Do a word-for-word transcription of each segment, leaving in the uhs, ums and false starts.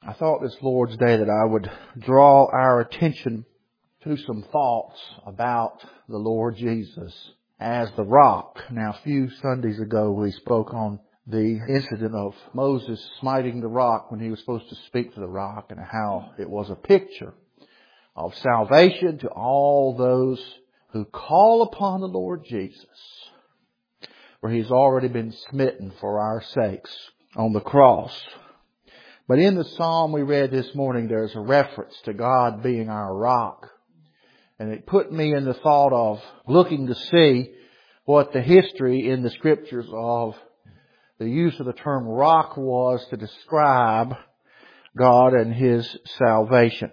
I thought this Lord's Day that I would draw our attention to some thoughts about the Lord Jesus as the rock. Now, a few Sundays ago we spoke on the incident of Moses smiting the rock when he was supposed to speak to the rock, and how it was a picture of salvation to all those who call upon the Lord Jesus, where He's already been smitten for our sakes on the cross. But in the psalm we read this morning, there's a reference to God being our rock. And it put me in the thought of looking to see what the history in the Scriptures of the use of the term rock was to describe God and His salvation.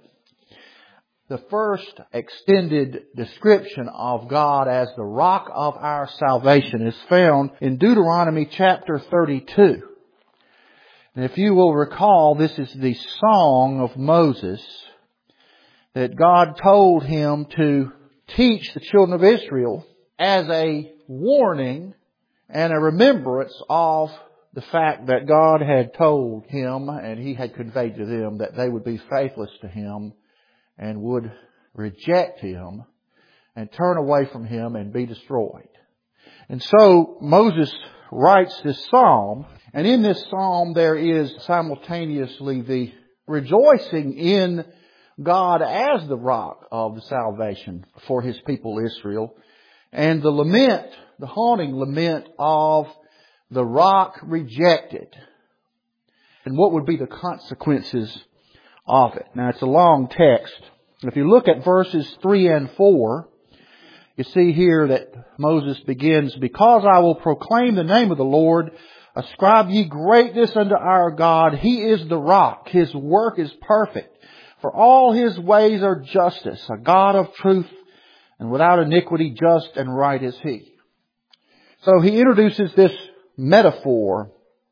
The first extended description of God as the rock of our salvation is found in Deuteronomy chapter thirty-two. And if you will recall, this is the song of Moses that God told him to teach the children of Israel as a warning and a remembrance of the fact that God had told him and He had conveyed to them that they would be faithless to Him and would reject Him and turn away from Him and be destroyed. And so Moses writes this psalm, and in this psalm there is simultaneously the rejoicing in God as the rock of the salvation for His people Israel, and the lament, the haunting lament of the rock rejected, and what would be the consequences of it. Now, it's a long text. If you look at verses three and four, you see here that Moses begins, "Because I will proclaim the name of the Lord, ascribe ye greatness unto our God. He is the rock. His work is perfect. For all His ways are justice. A God of truth, and without iniquity, just and right is He." So he introduces this metaphor,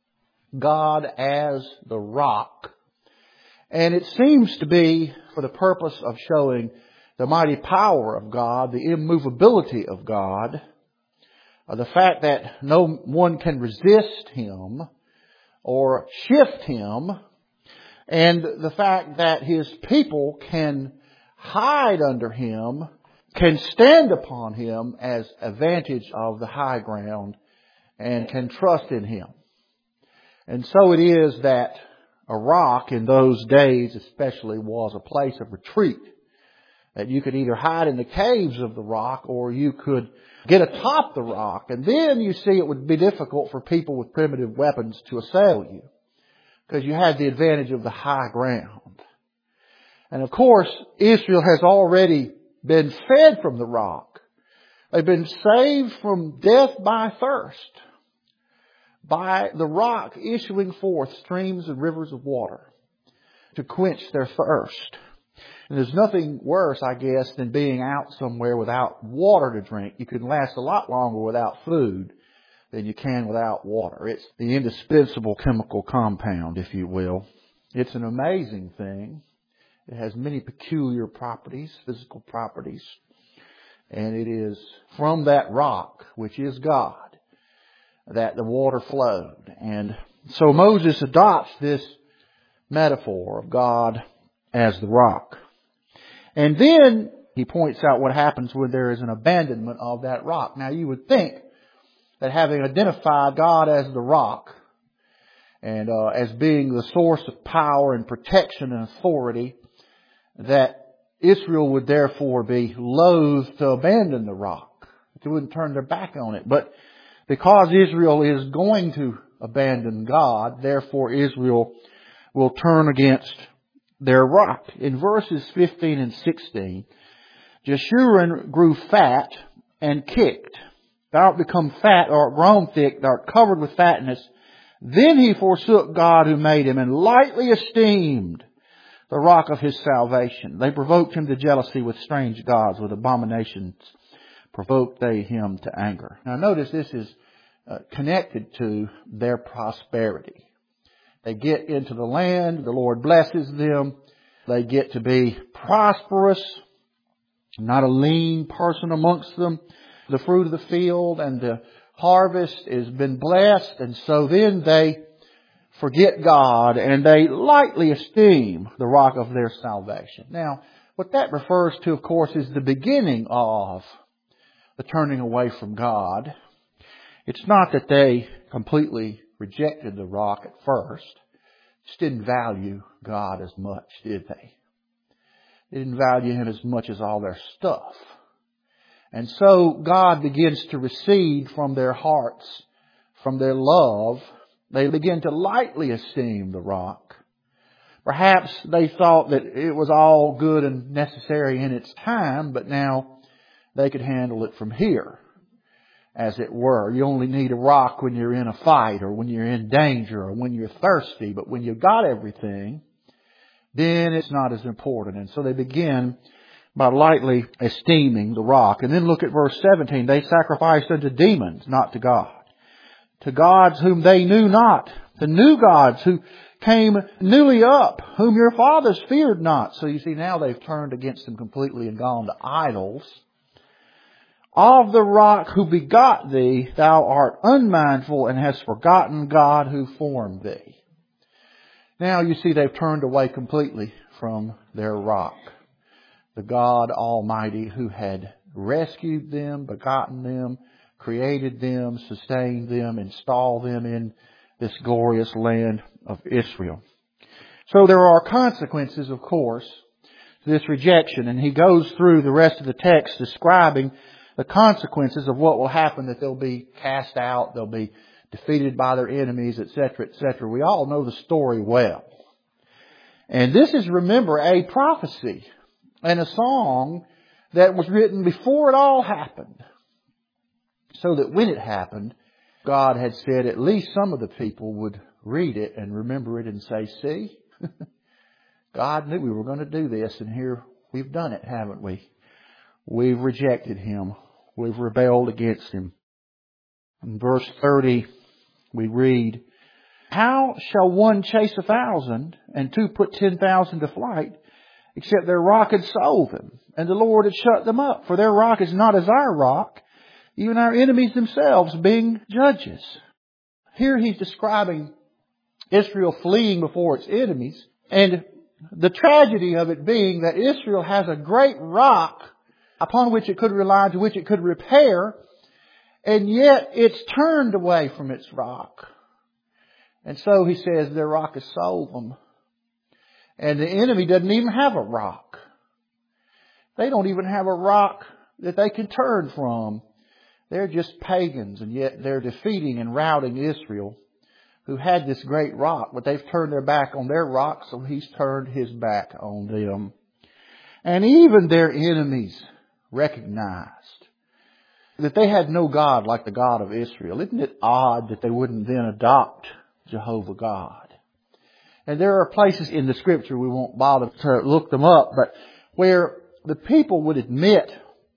God as the rock. And it seems to be for the purpose of showing the mighty power of God, the immovability of God, the fact that no one can resist Him or shift Him, and the fact that His people can hide under Him, can stand upon Him as a vantage of the high ground, and can trust in Him. And so it is that a rock in those days especially was a place of retreat. That you could either hide in the caves of the rock, or you could get atop the rock. And then you see it would be difficult for people with primitive weapons to assail you, because you had the advantage of the high ground. And of course, Israel has already been fed from the rock. They've been saved from death by thirst, by the rock issuing forth streams and rivers of water to quench their thirst. And there's nothing worse, I guess, than being out somewhere without water to drink. You can last a lot longer without food than you can without water. It's the indispensable chemical compound, if you will. It's an amazing thing. It has many peculiar properties, physical properties. And it is from that rock, which is God, that the water flowed. And so Moses adopts this metaphor of God as the rock. And then he points out what happens when there is an abandonment of that rock. Now, you would think that having identified God as the rock and uh, as being the source of power and protection and authority, that Israel would therefore be loath to abandon the rock. They wouldn't turn their back on it. But because Israel is going to abandon God, therefore Israel will turn against their rock. In verses fifteen and sixteen, Jeshurun grew fat and kicked. Thou art become fat, or art grown thick, thou art covered with fatness. Then he forsook God who made him, and lightly esteemed the rock of his salvation. They provoked him to jealousy with strange gods, with abominations provoked they him to anger. Now notice this is uh, connected to their prosperity. They get into the land, the Lord blesses them, they get to be prosperous, not a lean person amongst them. The fruit of the field and the harvest has been blessed, and so then they forget God and they lightly esteem the rock of their salvation. Now, what that refers to, of course, is the beginning of the turning away from God. It's not that they completely rejected the rock at first. Just didn't value God as much, did they? They didn't value Him as much as all their stuff. And so God begins to recede from their hearts, from their love. They begin to lightly esteem the rock. Perhaps they thought that it was all good and necessary in its time, but now they could handle it from here, as it were. You only need a rock when you're in a fight or when you're in danger or when you're thirsty. But when you've got everything, then it's not as important. And so they begin by lightly esteeming the rock. And then look at verse seventeen. They sacrificed unto demons, not to God. To gods whom they knew not. The new gods who came newly up, whom your fathers feared not. So you see, now they've turned against Him completely and gone to idols. Of the rock who begot thee, thou art unmindful and hast forgotten God who formed thee. Now you see they've turned away completely from their rock. The God Almighty who had rescued them, begotten them, created them, sustained them, installed them in this glorious land of Israel. So there are consequences, of course, to this rejection. And he goes through the rest of the text describing the consequences of what will happen, that they'll be cast out, they'll be defeated by their enemies, et cetera, et cetera. We all know the story well. And this is, remember, a prophecy and a song that was written before it all happened. So that when it happened, God had said at least some of the people would read it and remember it and say, see, God knew we were going to do this, and here we've done it, haven't we? We've rejected Him. We've rebelled against Him. In verse thirty, we read, how shall one chase a thousand and two put ten thousand to flight, except their rock had sold them, and the Lord had shut them up? For their rock is not as our rock, even our enemies themselves being judges. Here he's describing Israel fleeing before its enemies, and the tragedy of it being that Israel has a great rock upon which it could rely, to which it could repair, and yet it's turned away from its rock. And so he says their rock has sold them. And the enemy doesn't even have a rock. They don't even have a rock that they can turn from. They're just pagans, and yet they're defeating and routing Israel, who had this great rock, but they've turned their back on their rock, so He's turned His back on them. And even their enemies recognized that they had no God like the God of Israel. Isn't it odd that they wouldn't then adopt Jehovah God? And there are places in the Scripture, we won't bother to look them up, but where the people would admit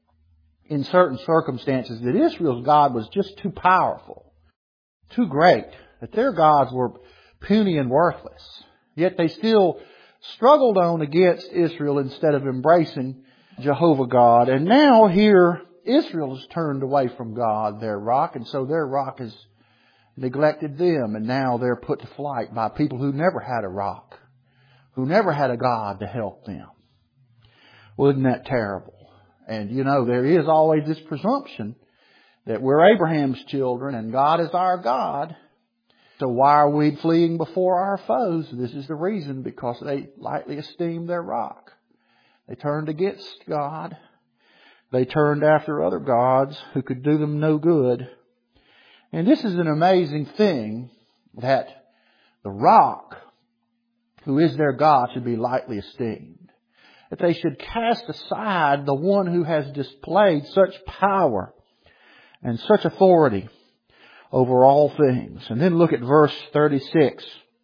in certain circumstances that Israel's God was just too powerful, too great, that their gods were puny and worthless. Yet they still struggled on against Israel instead of embracing Jehovah God. And now here Israel has turned away from God, their rock, and so their rock has neglected them, and now they're put to flight by people who never had a rock, who never had a God to help them. Well, isn't that terrible? And you know, there is always this presumption that we're Abraham's children and God is our God. So why are we fleeing before our foes? This is the reason, because they lightly esteemed their rock. They turned against God. They turned after other gods who could do them no good. And this is an amazing thing, that the rock, who is their God, should be lightly esteemed. That they should cast aside the one who has displayed such power and such authority over all things. And then look at verse thirty-six.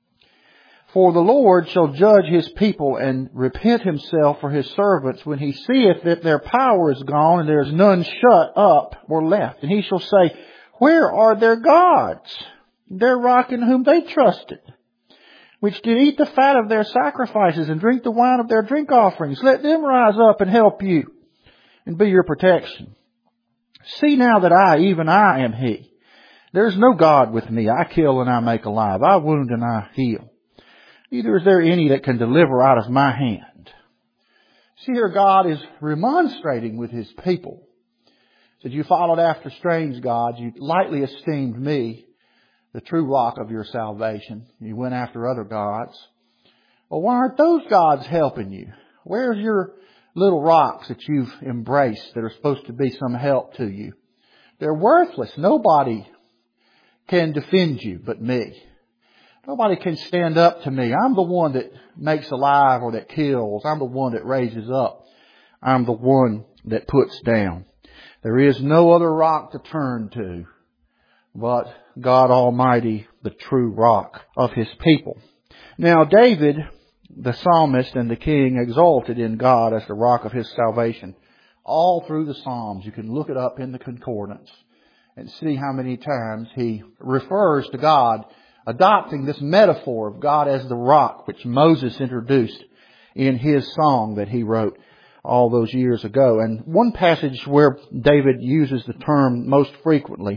For the Lord shall judge His people and repent Himself for His servants when He seeth that their power is gone and there is none shut up or left. And He shall say, where are their gods, their rock in whom they trusted, which did eat the fat of their sacrifices and drink the wine of their drink offerings? Let them rise up and help you and be your protection. See now that I, even I, am He. There's no God with me. I kill and I make alive. I wound and I heal. Neither is there any that can deliver out of my hand. See here, God is remonstrating with His people. He said, you followed after strange gods. You lightly esteemed me, the true rock of your salvation. You went after other gods. Well, why aren't those gods helping you? Where's your little rocks that you've embraced that are supposed to be some help to you? They're worthless. Nobody can defend you but me. Nobody can stand up to me. I'm the one that makes alive or that kills. I'm the one that raises up. I'm the one that puts down. There is no other rock to turn to but God Almighty, the true rock of His people. Now David, the psalmist and the king, exalted in God as the rock of his salvation. All through the Psalms, you can look it up in the concordance and see how many times he refers to God, adopting this metaphor of God as the rock, which Moses introduced in his song that he wrote all those years ago. And one passage where David uses the term most frequently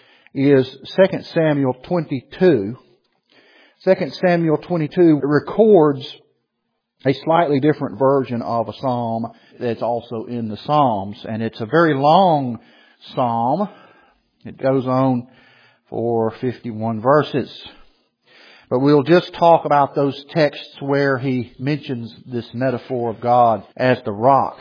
is Second Samuel twenty-two. Second Samuel twenty-two records a slightly different version of a psalm that's also in the Psalms. And it's a very long psalm. It goes on for fifty-one verses. But we'll just talk about those texts where he mentions this metaphor of God as the rock.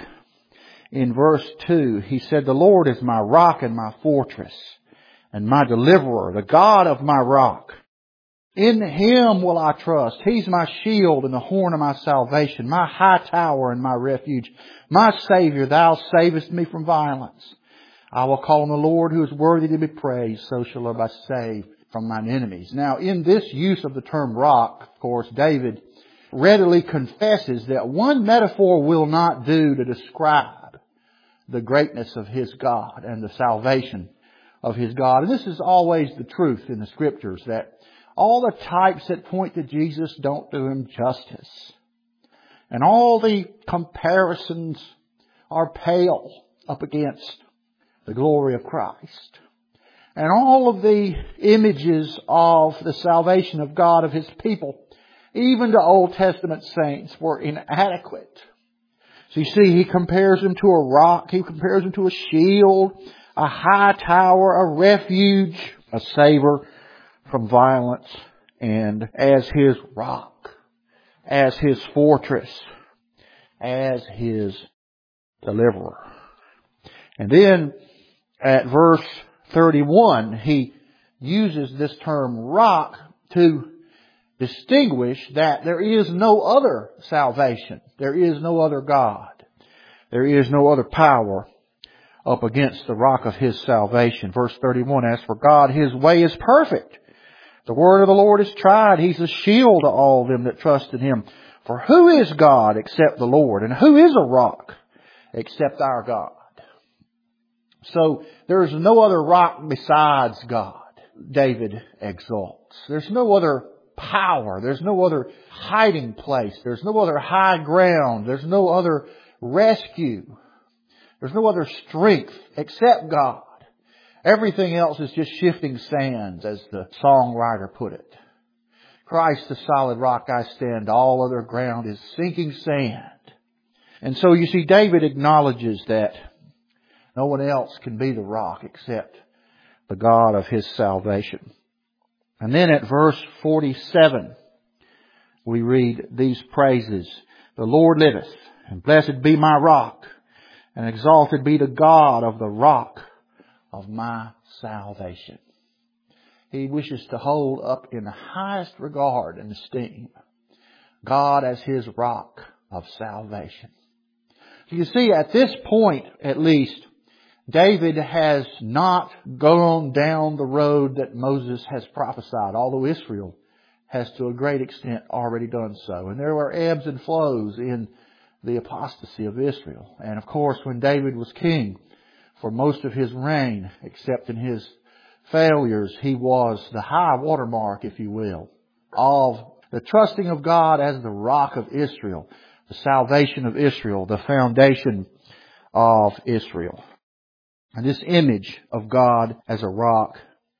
In verse two, he said, the Lord is my rock and my fortress and my deliverer, the God of my rock. In Him will I trust. He's my shield and the horn of my salvation, my high tower and my refuge, my Savior. Thou savest me from violence. I will call on the Lord who is worthy to be praised. So shall I be saved from mine enemies. Now, in this use of the term rock, of course, David readily confesses that one metaphor will not do to describe the greatness of his God and the salvation of his God. And this is always the truth in the Scriptures, that all the types that point to Jesus don't do Him justice. And all the comparisons are pale up against the glory of Christ. And all of the images of the salvation of God, of His people, even to Old Testament saints, were inadequate. So you see, he compares Him to a rock. He compares Him to a shield, a high tower, a refuge, a saver from violence, and as His rock, as His fortress, as His deliverer. And then at verse thirty-one, he uses this term rock to distinguish that there is no other salvation. There is no other God. There is no other power up against the rock of His salvation. Verse thirty-one, as for God, His way is perfect. The word of the Lord is tried. He's a shield to all them that trust in Him. For who is God except the Lord? And who is a rock except our God? So there is no other rock besides God, David exalts. There's no other power. There's no other hiding place. There's no other high ground. There's no other rescue. There's no other strength except God. Everything else is just shifting sands, as the songwriter put it. Christ, the solid rock I stand. All other ground is sinking sand. And so you see, David acknowledges that no one else can be the rock except the God of his salvation. And then at verse forty-seven, we read these praises. The Lord liveth, and blessed be my rock, and exalted be the God of the rock of my salvation. He wishes to hold up in the highest regard and esteem God as His rock of salvation. So you see, at this point, at least, David has not gone down the road that Moses has prophesied, although Israel has to a great extent already done so. And there were ebbs and flows in the apostasy of Israel. And of course, when David was king, for most of his reign, except in his failures, he was the high watermark, if you will, of the trusting of God as the rock of Israel, the salvation of Israel, the foundation of Israel. And this image of God as a rock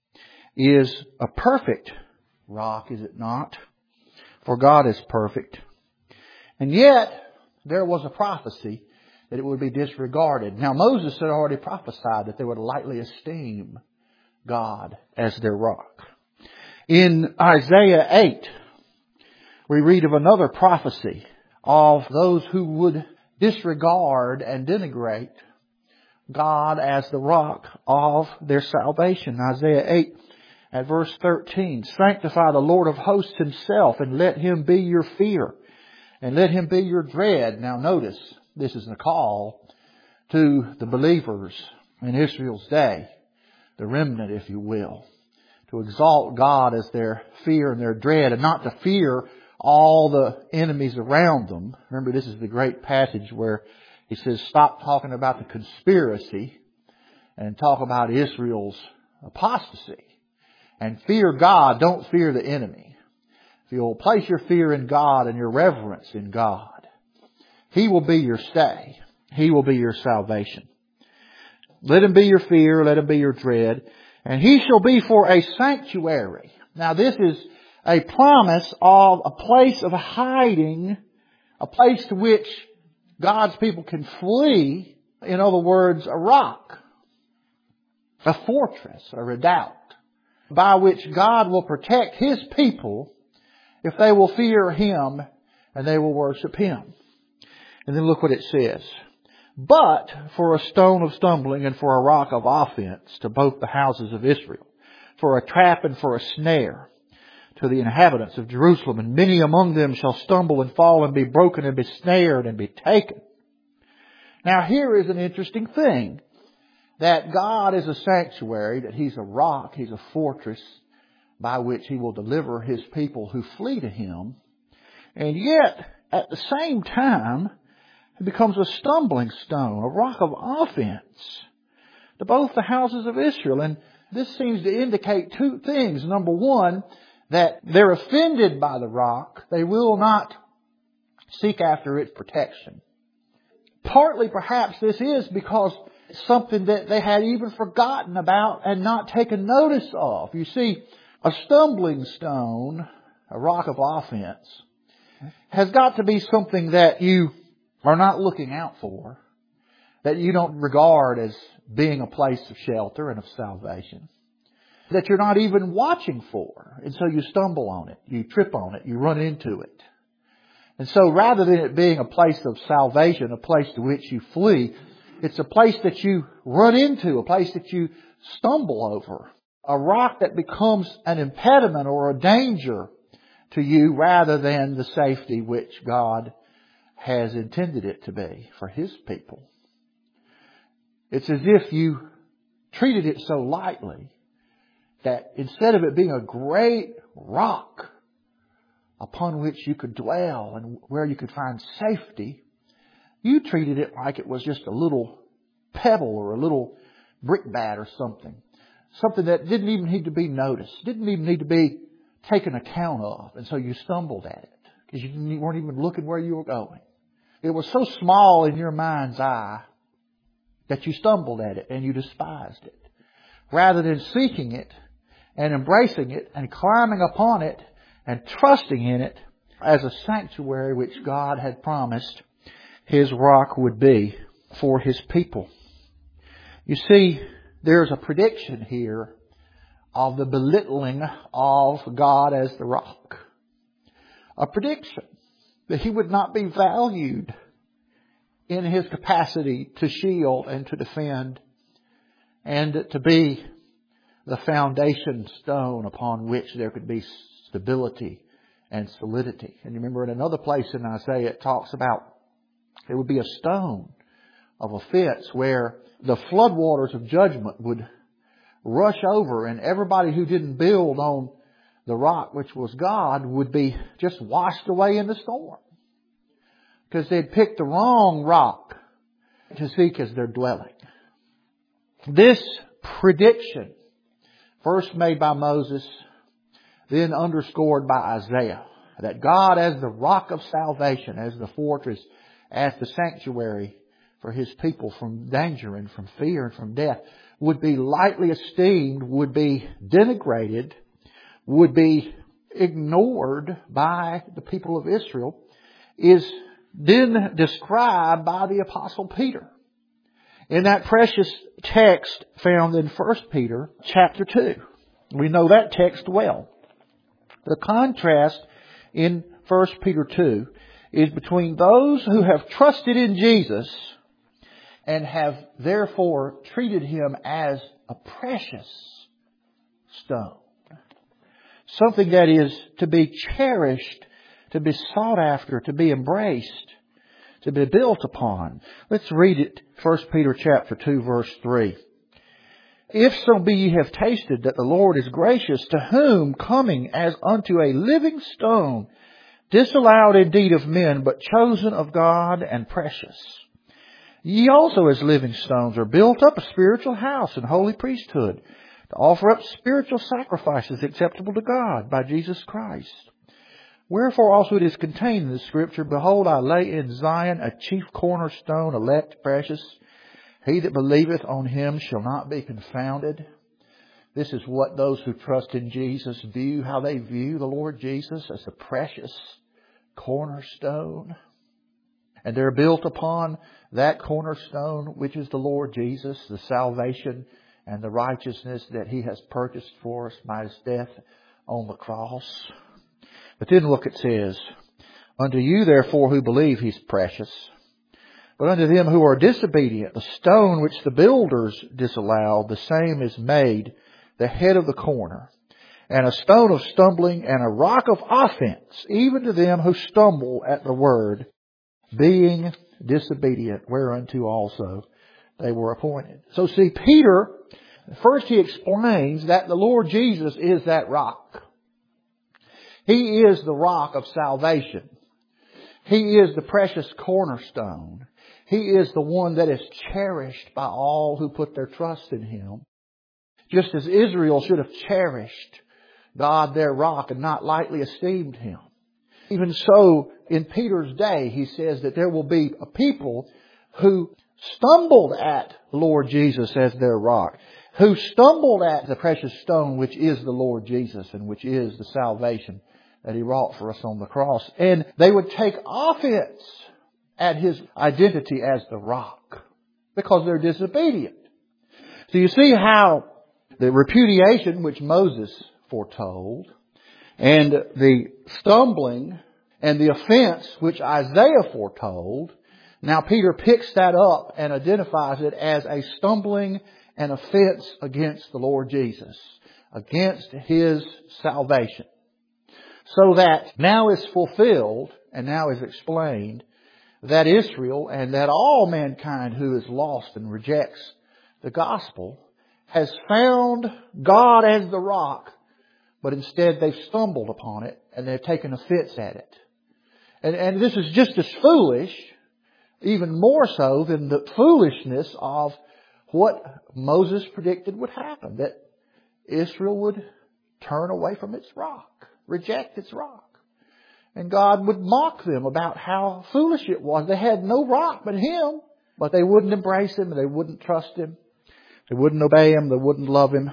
is a perfect rock, is it not? For God is perfect. And yet, there was a prophecy that it would be disregarded. Now, Moses had already prophesied that they would lightly esteem God as their rock. In Isaiah eight, we read of another prophecy of those who would disregard and denigrate God as the rock of their salvation. Isaiah eight at verse thirteen, sanctify the Lord of hosts himself, and let him be your fear, and let him be your dread. Now notice, this is a call to the believers in Israel's day, the remnant, if you will, to exalt God as their fear and their dread, and not to fear all the enemies around them. Remember, this is the great passage where he says, stop talking about the conspiracy and talk about Israel's apostasy. And fear God, don't fear the enemy. If you'll place your fear in God and your reverence in God, He will be your stay. He will be your salvation. Let Him be your fear, let Him be your dread, and He shall be for a sanctuary. Now this is a promise of a place of hiding, a place to which God's people can flee. In other words, a rock, a fortress, a redoubt, by which God will protect His people if they will fear Him and they will worship Him. And then look what it says. But for a stone of stumbling and for a rock of offense to both the houses of Israel, for a trap and for a snare to the inhabitants of Jerusalem, and many among them shall stumble and fall and be broken and be snared and be taken. Now here is an interesting thing, that God is a sanctuary, that He's a rock, He's a fortress by which He will deliver His people who flee to Him. And yet, at the same time, it becomes a stumbling stone, a rock of offense to both the houses of Israel. And this seems to indicate two things. Number one, that they're offended by the rock. They will not seek after its protection. Partly perhaps this is because it's something that they had even forgotten about and not taken notice of. You see, a stumbling stone, a rock of offense, has got to be something that you are not looking out for, that you don't regard as being a place of shelter and of salvation, that you're not even watching for. And so you stumble on it, you trip on it, you run into it. And so rather than it being a place of salvation, a place to which you flee, it's a place that you run into, a place that you stumble over. A rock that becomes an impediment or a danger to you rather than the safety which God has intended it to be for His people. It's as if you treated it so lightly that instead of it being a great rock upon which you could dwell and where you could find safety, you treated it like it was just a little pebble or a little brickbat or something. Something that didn't even need to be noticed, didn't even need to be taken account of. And so you stumbled at it because you, didn't, you weren't even looking where you were going. It was so small in your mind's eye that you stumbled at it and you despised it. Rather than seeking it and embracing it and climbing upon it and trusting in it as a sanctuary which God had promised His rock would be for His people. You see, there's a prediction here of the belittling of God as the rock. A prediction that He would not be valued in His capacity to shield and to defend and to be the foundation stone upon which there could be stability and solidity. And you remember in another place in Isaiah it talks about it would be a stone of offense where the floodwaters of judgment would rush over, and everybody who didn't build on the rock which was God would be just washed away in the storm. Because they'd picked the wrong rock to seek as their dwelling. This prediction, first made by Moses, then underscored by Isaiah, that God as the rock of salvation, as the fortress, as the sanctuary for His people from danger and from fear and from death would be lightly esteemed, would be denigrated, would be ignored by the people of Israel, is then described by the Apostle Peter in that precious text found in First Peter chapter two. We know that text well. The contrast in First Peter two is between those who have trusted in Jesus and have therefore treated Him as a precious stone. Something that is to be cherished, to be sought after, to be embraced, to be built upon. Let's read it, First Peter chapter two, verse three. If so be ye have tasted that the Lord is gracious, to whom coming as unto a living stone, disallowed indeed of men, but chosen of God and precious. Ye also as living stones are built up a spiritual house and holy priesthood, to offer up spiritual sacrifices acceptable to God by Jesus Christ. Wherefore also it is contained in the Scripture, Behold, I lay in Zion a chief cornerstone, elect, precious. He that believeth on Him shall not be confounded. This is what those who trust in Jesus view, how they view the Lord Jesus as a precious cornerstone. And they're built upon that cornerstone, which is the Lord Jesus, the salvation and the righteousness that He has purchased for us by His death on the cross. But then look, it says, Unto you therefore who believe He's precious. But unto them who are disobedient, the stone which the builders disallowed, the same is made the head of the corner, and a stone of stumbling and a rock of offense, even to them who stumble at the word, being disobedient, whereunto also they were appointed. So see, Peter, first he explains that the Lord Jesus is that rock. He is the rock of salvation. He is the precious cornerstone. He is the one that is cherished by all who put their trust in Him. Just as Israel should have cherished God, their rock, and not lightly esteemed Him. Even so, in Peter's day, he says that there will be a people who stumbled at the Lord Jesus as their rock, who stumbled at the precious stone, which is the Lord Jesus and which is the salvation that He wrought for us on the cross. And they would take offense at His identity as the rock because they're disobedient. So you see how the repudiation which Moses foretold, and the stumbling and the offense which Isaiah foretold, now Peter picks that up and identifies it as a stumbling and offense against the Lord Jesus, against His salvation. So that now is fulfilled and now is explained that Israel and that all mankind who is lost and rejects the gospel has found God as the rock, but instead they've stumbled upon it and they've taken offense at it. And, and this is just as foolish, even more so than the foolishness of what Moses predicted would happen, that Israel would turn away from its rock, reject its rock. And God would mock them about how foolish it was. They had no rock but Him, but they wouldn't embrace Him, they wouldn't trust Him, they wouldn't obey Him, they wouldn't love Him.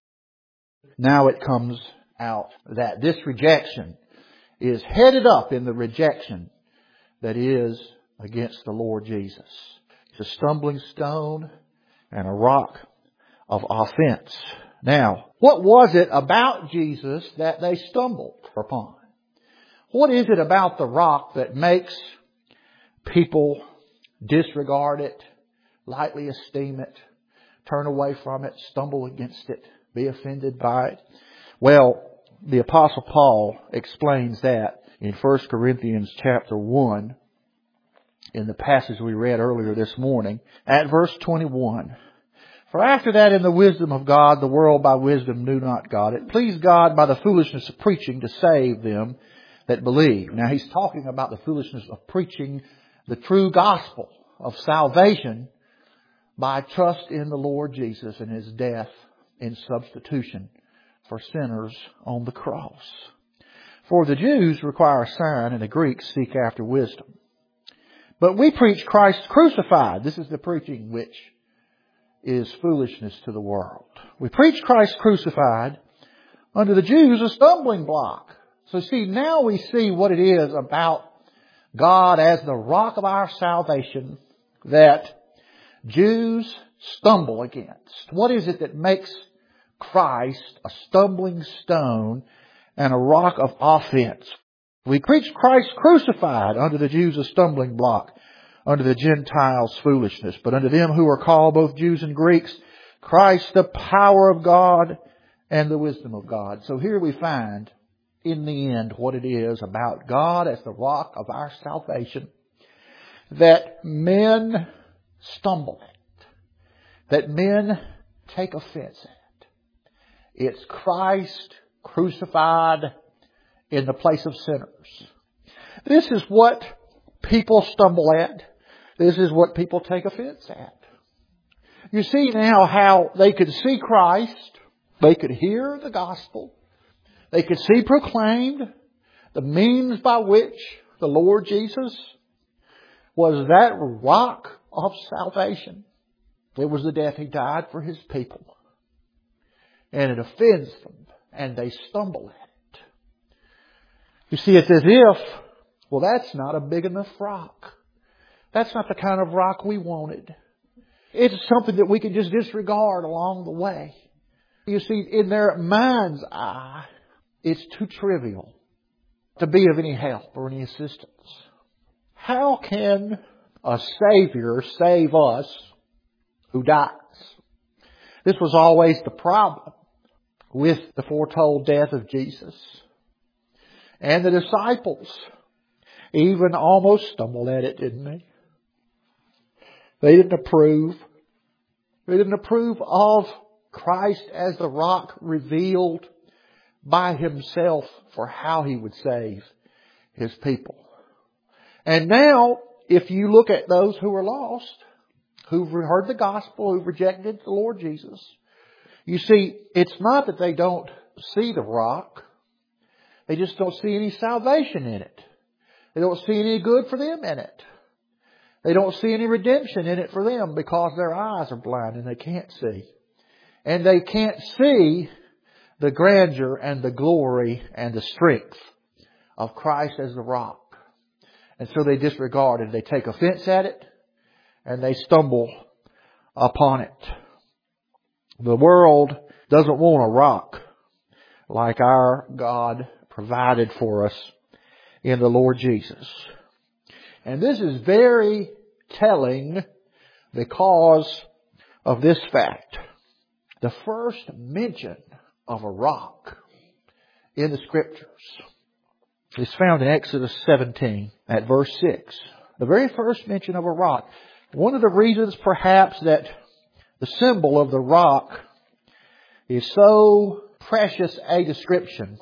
Now it comes out that this rejection is headed up in the rejection that is against the Lord Jesus. It's a stumbling stone and a rock of offense. Now, what was it about Jesus that they stumbled upon? What is it about the rock that makes people disregard it, lightly esteem it, turn away from it, stumble against it, be offended by it? Well, the Apostle Paul explains that in First Corinthians chapter one, in the passage we read earlier this morning, at verse twenty-one. For after that in the wisdom of God, the world by wisdom knew not God. It pleased God by the foolishness of preaching to save them that believe. Now he's talking about the foolishness of preaching the true gospel of salvation by trust in the Lord Jesus and His death in substitution for sinners on the cross. For the Jews require a sign and the Greeks seek after wisdom. But we preach Christ crucified. This is the preaching which is foolishness to the world. We preach Christ crucified, unto the Jews a stumbling block. So see, now we see what it is about God as the rock of our salvation that Jews stumble against. What is it that makes Christ a stumbling stone and a rock of offense? We preach Christ crucified, unto the Jews a stumbling block, unto the Gentiles foolishness. But unto them who are called, both Jews and Greeks, Christ the power of God and the wisdom of God. So here we find, in the end, what it is about God as the rock of our salvation that men stumble at, that men take offense at. It's Christ crucified in the place of sinners. This is what people stumble at. This is what people take offense at. You see now how they could see Christ, they could hear the gospel, they could see proclaimed the means by which the Lord Jesus was that rock of salvation. It was the death He died for His people. And it offends them, and they stumble at it. You see, it's as if, well, that's not a big enough rock. That's not the kind of rock we wanted. It's something that we can just disregard along the way. You see, in their mind's eye, it's too trivial to be of any help or any assistance. How can a Savior save us who dies? This was always the problem with the foretold death of Jesus. And the disciples even almost stumbled at it, didn't they? They didn't approve. They didn't approve of Christ as the rock revealed by Himself for how He would save His people. And now, if you look at those who are lost, who've heard the gospel, who've rejected the Lord Jesus, you see, it's not that they don't see the rock. They just don't see any salvation in it. They don't see any good for them in it. They don't see any redemption in it for them because their eyes are blind and they can't see. And they can't see the grandeur and the glory and the strength of Christ as the rock. And so they disregard it. They take offense at it and they stumble upon it. The world doesn't want a rock like our God provided for us in the Lord Jesus. And this is very telling because of this fact. The first mention of a rock in the Scriptures is found in Exodus seventeen at verse six. The very first mention of a rock. One of the reasons perhaps that the symbol of the rock is so precious a description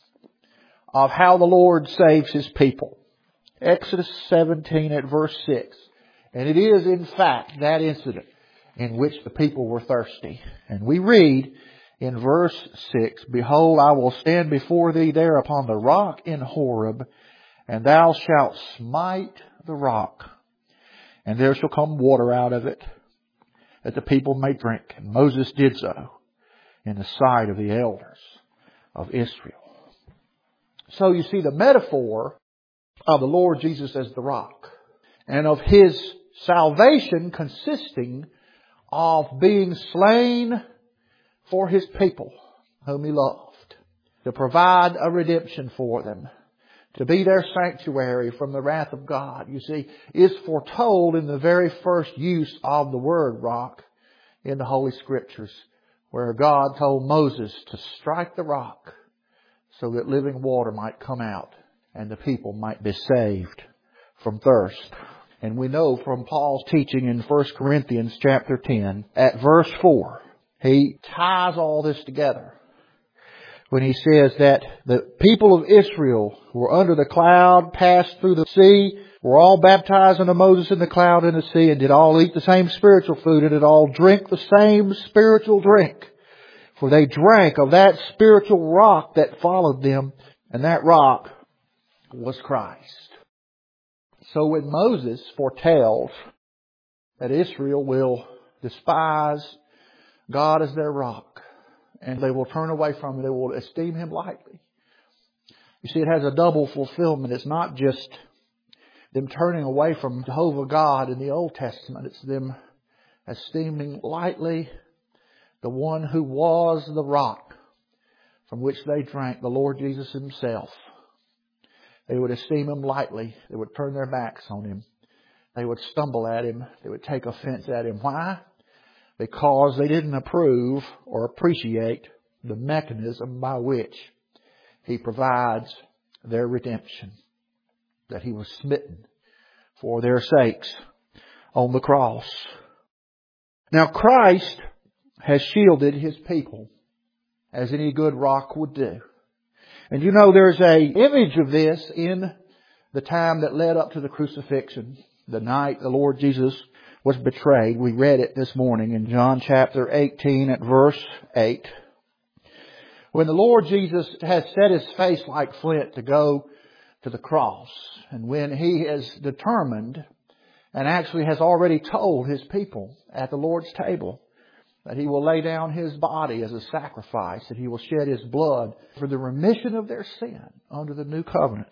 of how the Lord saves His people. Exodus seventeen at verse six. And it is in fact that incident in which the people were thirsty. And we read in verse six, Behold, I will stand before thee there upon the rock in Horeb, and thou shalt smite the rock, and there shall come water out of it, that the people may drink. And Moses did so in the sight of the elders of Israel. So you see the metaphor of the Lord Jesus as the rock, and of His salvation consisting of being slain for His people whom He loved, to provide a redemption for them, to be their sanctuary from the wrath of God, you see, is foretold in the very first use of the word rock in the Holy Scriptures, where God told Moses to strike the rock so that living water might come out and the people might be saved from thirst. And we know from Paul's teaching in First Corinthians chapter ten at verse four, he ties all this together when he says that the people of Israel were under the cloud, passed through the sea, were all baptized unto Moses in the cloud and the sea, and did all eat the same spiritual food, and did all drink the same spiritual drink. For they drank of that spiritual rock that followed them, and that rock was Christ. So when Moses foretells that Israel will despise God as their rock, and they will turn away from Him, they will esteem Him lightly. You see, it has a double fulfillment. It's not just them turning away from Jehovah God in the Old Testament. It's them esteeming lightly the one who was the rock from which they drank, the Lord Jesus Himself. They would esteem Him lightly. They would turn their backs on Him. They would stumble at Him. They would take offense at Him. Why? Because they didn't approve or appreciate the mechanism by which He provides their redemption. That He was smitten for their sakes on the cross. Now Christ has shielded His people as any good rock would do. And you know, there's a image of this in the time that led up to the crucifixion. The night the Lord Jesus was betrayed. We read it this morning in John chapter eighteen at verse eight. When the Lord Jesus has set His face like flint to go to the cross, and when He is determined and actually has already told His people at the Lord's table that He will lay down His body as a sacrifice, that He will shed His blood for the remission of their sin under the new covenant.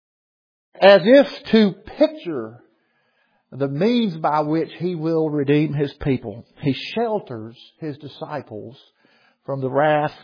As if to picture the means by which He will redeem His people, He shelters His disciples from the wrath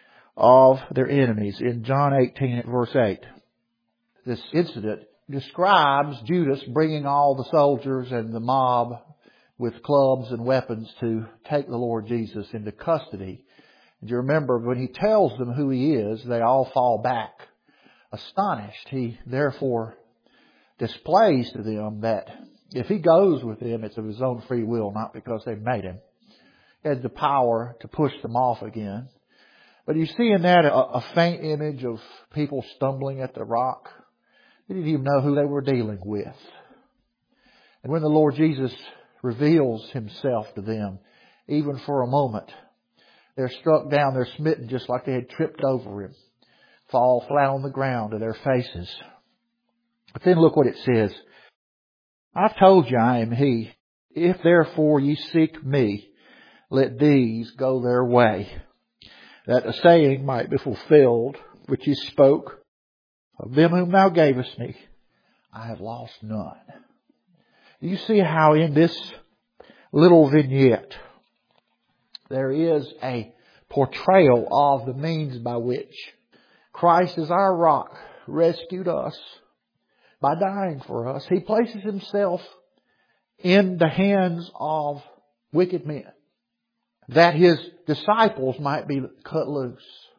of their enemies. In John eighteen at verse eight, this incident describes Judas bringing all the soldiers and the mob with clubs and weapons to take the Lord Jesus into custody. And you remember when He tells them who He is, they all fall back astonished. He therefore displays to them that if He goes with them, it's of His own free will, not because they made Him. He has the power to push them off again. But you see in that a, a faint image of people stumbling at the rock. They didn't even know who they were dealing with. And when the Lord Jesus reveals Himself to them, even for a moment, they're struck down, they're smitten just like they had tripped over Him, fall flat on the ground to their faces. But then look what it says. I've told you I am He. If therefore ye seek me, let these go their way, that a saying might be fulfilled, which He spoke, of them whom thou gavest me, I have lost none. You see how in this little vignette there is a portrayal of the means by which Christ as our rock rescued us by dying for us. He places Himself in the hands of wicked men that His disciples might be cut loose.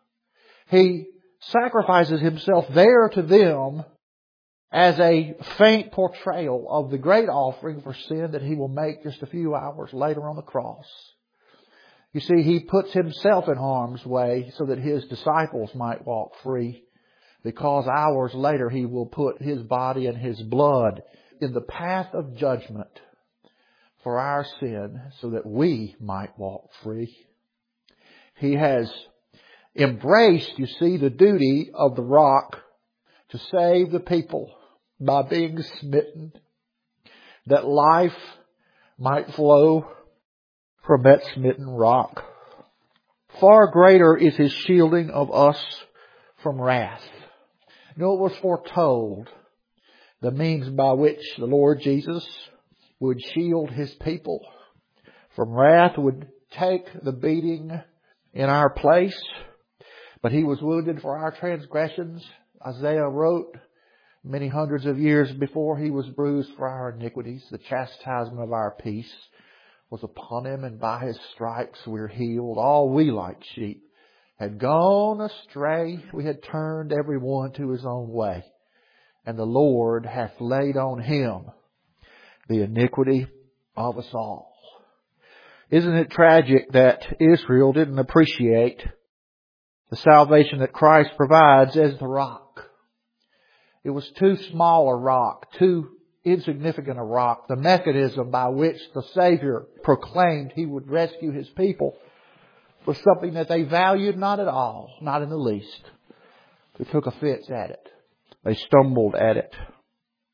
He sacrifices Himself there to them as a faint portrayal of the great offering for sin that He will make just a few hours later on the cross. You see, He puts Himself in harm's way so that His disciples might walk free, because hours later He will put His body and His blood in the path of judgment for our sin so that we might walk free. He has embraced, you see, the duty of the rock to save the people by being smitten, that life might flow from that smitten rock. Far greater is His shielding of us from wrath. You know, it was foretold the means by which the Lord Jesus would shield His people from wrath, would take the beating in our place. But He was wounded for our transgressions. Isaiah wrote many hundreds of years before, He was bruised for our iniquities. The chastisement of our peace was upon Him, and by His stripes we're healed. All we like sheep had gone astray. We had turned every one to his own way. And the Lord hath laid on Him the iniquity of us all. Isn't it tragic that Israel didn't appreciate the salvation that Christ provides as the rock? It was too small a rock, too insignificant a rock. The mechanism by which the Savior proclaimed He would rescue His people was something that they valued not at all, not in the least. They took offense at it. They stumbled at it.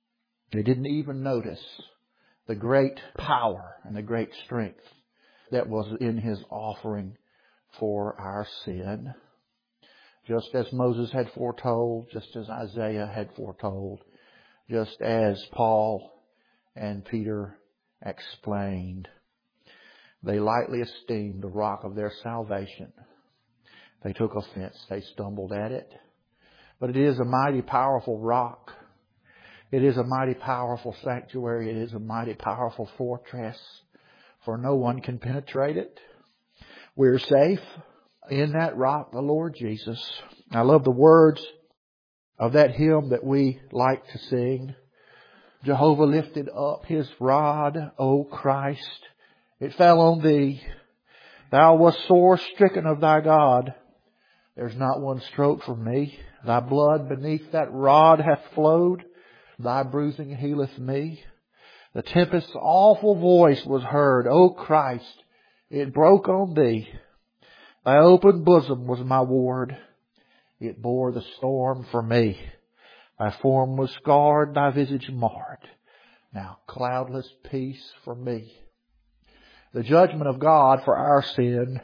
They didn't even notice the great power and the great strength that was in His offering for our sin. Just as Moses had foretold, just as Isaiah had foretold, just as Paul and Peter explained. They lightly esteemed the rock of their salvation. They took offense. They stumbled at it. But it is a mighty powerful rock. It is a mighty powerful sanctuary. It is a mighty powerful fortress. For no one can penetrate it. We're safe in that rock, the Lord Jesus. I love the words of that hymn that we like to sing. Jehovah lifted up His rod, O Christ. It fell on Thee. Thou wast sore stricken of Thy God. There's not one stroke for me. Thy blood beneath that rod hath flowed. Thy bruising healeth me. The tempest's awful voice was heard. O Christ, it broke on Thee. Thy open bosom was my ward. It bore the storm for me. Thy form was scarred, Thy visage marred. Now cloudless peace for me. The judgment of God for our sin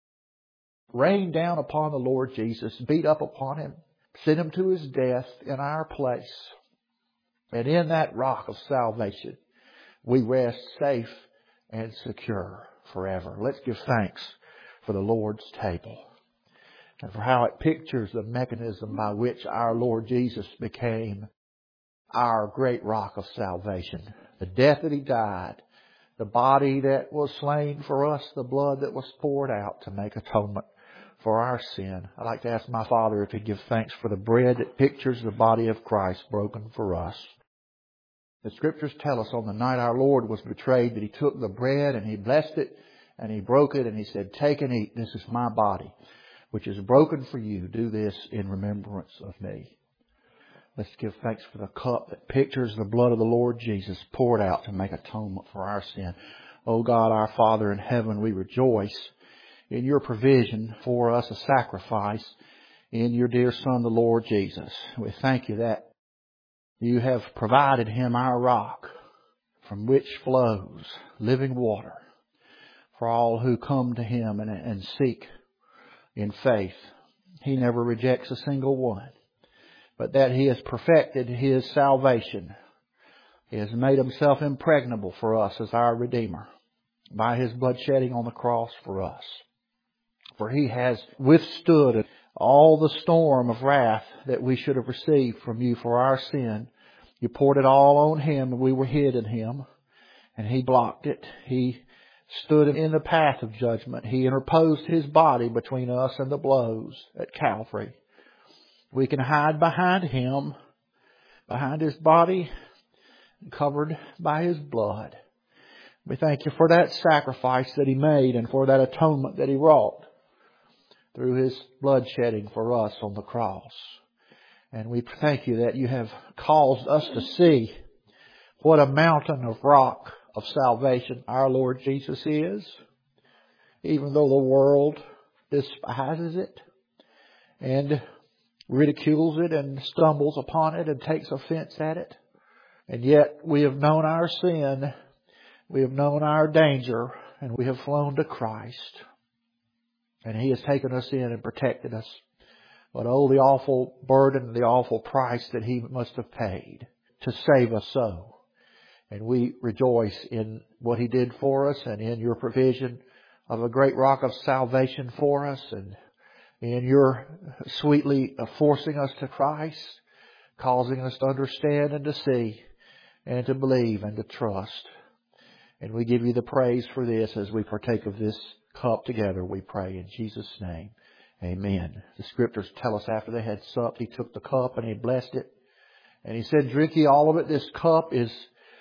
rained down upon the Lord Jesus, beat up upon Him, sent Him to His death in our place. And in that rock of salvation, we rest safe and secure forever. Let's give thanks for the Lord's table and for how it pictures the mechanism by which our Lord Jesus became our great rock of salvation. The death that He died, the body that was slain for us, the blood that was poured out to make atonement for our sin. I'd like to ask my Father if He'd give thanks for the bread that pictures the body of Christ broken for us. The Scriptures tell us on the night our Lord was betrayed that He took the bread and He blessed it and He broke it and He said, "Take and eat. This is my body, which is broken for you. Do this in remembrance of me." Let's give thanks for the cup that pictures the blood of the Lord Jesus poured out to make atonement for our sin. O God, our Father in heaven, we rejoice in Your provision for us, a sacrifice in Your dear Son, the Lord Jesus. We thank You that You have provided Him our rock from which flows living water for all who come to Him and, and seek in faith. He never rejects a single one, but that He has perfected His salvation. He has made Himself impregnable for us as our Redeemer by His blood shedding on the cross for us. For He has withstood all the storm of wrath that we should have received from You for our sin. You poured it all on Him, and we were hid in Him, and He blocked it. He stood in the path of judgment. He interposed His body between us and the blows at Calvary. We can hide behind Him, behind His body, covered by His blood. We thank You for that sacrifice that He made and for that atonement that He wrought through His blood shedding for us on the cross. And we thank You that You have caused us to see what a mountain of rock of salvation our Lord Jesus is. Even though the world despises it and ridicules it and stumbles upon it and takes offense at it. And yet we have known our sin, we have known our danger, and we have flown to Christ. And He has taken us in and protected us. But oh, the awful burden, the awful price that He must have paid to save us so. And we rejoice in what He did for us and in Your provision of a great rock of salvation for us, and in Your sweetly forcing us to Christ, causing us to understand and to see and to believe and to trust. And we give You the praise for this as we partake of this cup together, we pray in Jesus' name. Amen. The Scriptures tell us after they had supped, He took the cup and He blessed it. And He said, "Drink ye all of it. This cup is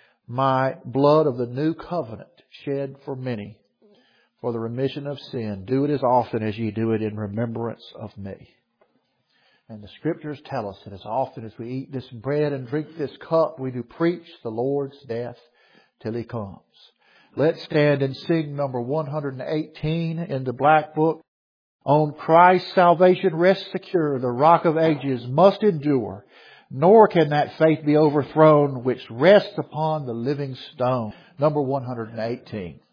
my blood of the new covenant, shed for many for the remission of sin. Do it as often as ye do it in remembrance of me." And the Scriptures tell us that as often as we eat this bread and drink this cup, we do preach the Lord's death till He comes. Let's stand and sing number one hundred eighteen in the Black Book. On Christ's salvation rest secure. The rock of ages must endure. nor can that faith be overthrown which rests upon the living stone. Number one hundred eighteen.